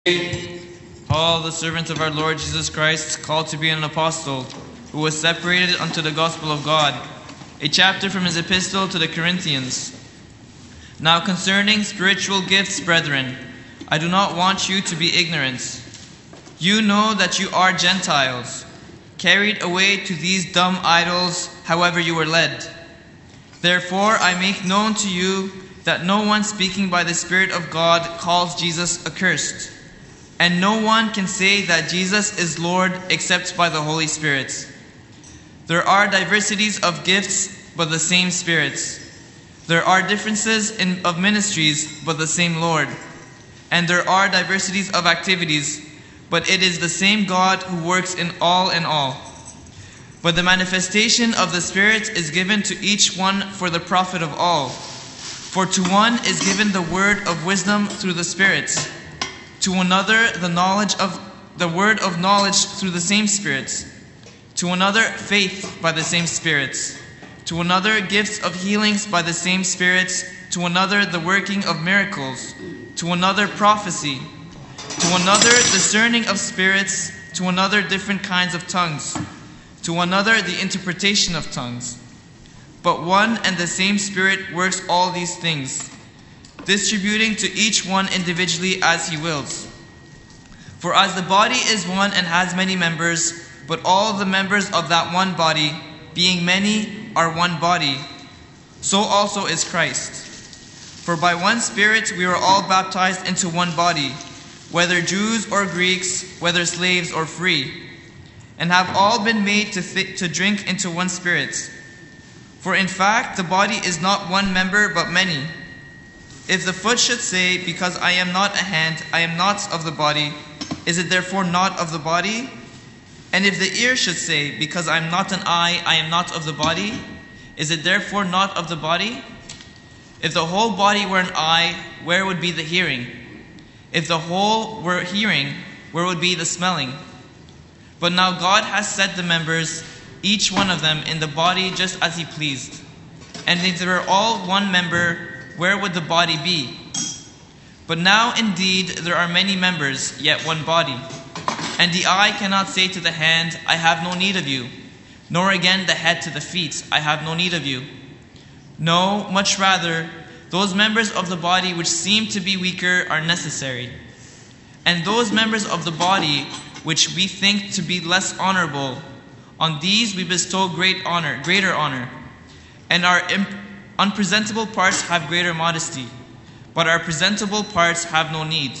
Paul, the servant of our Lord Jesus Christ, called to be an apostle, who was separated unto the gospel of God, a chapter from his epistle to the Corinthians. Now concerning spiritual gifts, brethren, I do not want you to be ignorant. You know that you are Gentiles, carried away to these dumb idols, however you were led. Therefore I make known to you that no one speaking by the Spirit of God calls Jesus accursed. And no one can say that Jesus is Lord except by the Holy Spirit. There are diversities of gifts, but the same Spirit. There are differences of ministries, but the same Lord. And there are diversities of activities, but it is the same God who works in all in all. But the manifestation of the Spirit is given to each one for the profit of all. For to one is given the word of wisdom through the Spirit, to another the word of knowledge through the same Spirit, to another faith by the same Spirit, to another gifts of healings by the same Spirit, to another the working of miracles, to another prophecy, to another discerning of spirits, to another different kinds of tongues, to another the interpretation of tongues. But one and the same Spirit works all these things, distributing to each one individually as he wills. For as the body is one and has many members, but all the members of that one body, being many, are one body, so also is Christ. For by one Spirit we were all baptized into one body, whether Jews or Greeks, whether slaves or free, and have all been made to drink into one Spirit. For in fact the body is not one member but many. If the foot should say, because I am not a hand, I am not of the body, is it therefore not of the body? And if the ear should say, because I am not an eye, I am not of the body, is it therefore not of the body? If the whole body were an eye, where would be the hearing? If the whole were hearing, where would be the smelling? But now God has set the members, each one of them, in the body just as he pleased. And if they were all one member, where would the body be? But now indeed there are many members, yet one body. And the eye cannot say to the hand, I have no need of you, nor again the head to the feet, I have no need of you. No, much rather, those members of the body which seem to be weaker are necessary. And those members of the body which we think to be less honorable, on these we bestow greater honor. And our unpresentable parts have greater modesty, but our presentable parts have no need.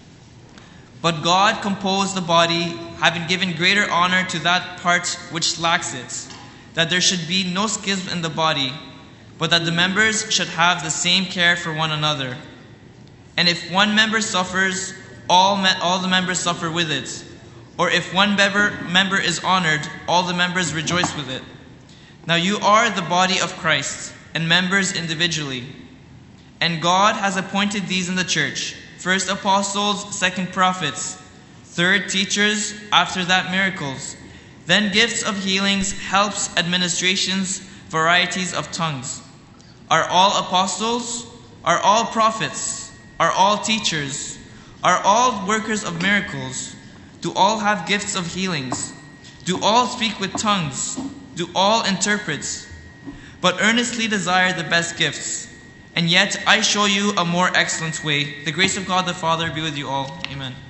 But God composed the body, having given greater honor to that part which lacks it, that there should be no schism in the body, but that the members should have the same care for one another. And if one member suffers, all the members suffer with it. Or if one member is honored, all the members rejoice with it. Now you are the body of Christ, and members individually. And God has appointed these in the church: first apostles, second prophets, third teachers, after that miracles, then gifts of healings, helps, administrations, varieties of tongues. Are all apostles? Are all prophets? Are all teachers? Are all workers of miracles? Do all have gifts of healings? Do all speak with tongues? Do all interpret? But earnestly desire the best gifts. And yet I show you a more excellent way. The grace of God the Father be with you all. Amen.